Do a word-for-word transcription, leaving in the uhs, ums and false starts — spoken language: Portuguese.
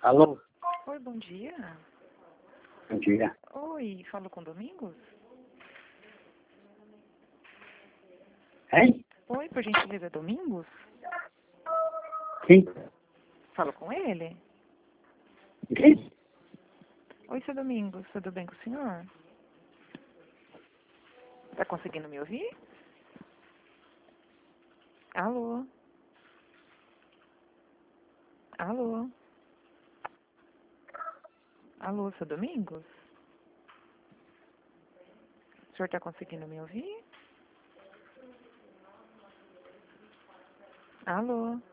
Alô? Oi, bom dia. Bom dia. Oi, falo com Domingos? Hein? Oi, por gentileza, Domingos? Quem? Falo com ele? Quem? Oi, seu Domingos, tudo bem com o senhor? Tá conseguindo me ouvir? Alô? Alô? Alô, seu Domingos? O senhor tá conseguindo me ouvir? Alô?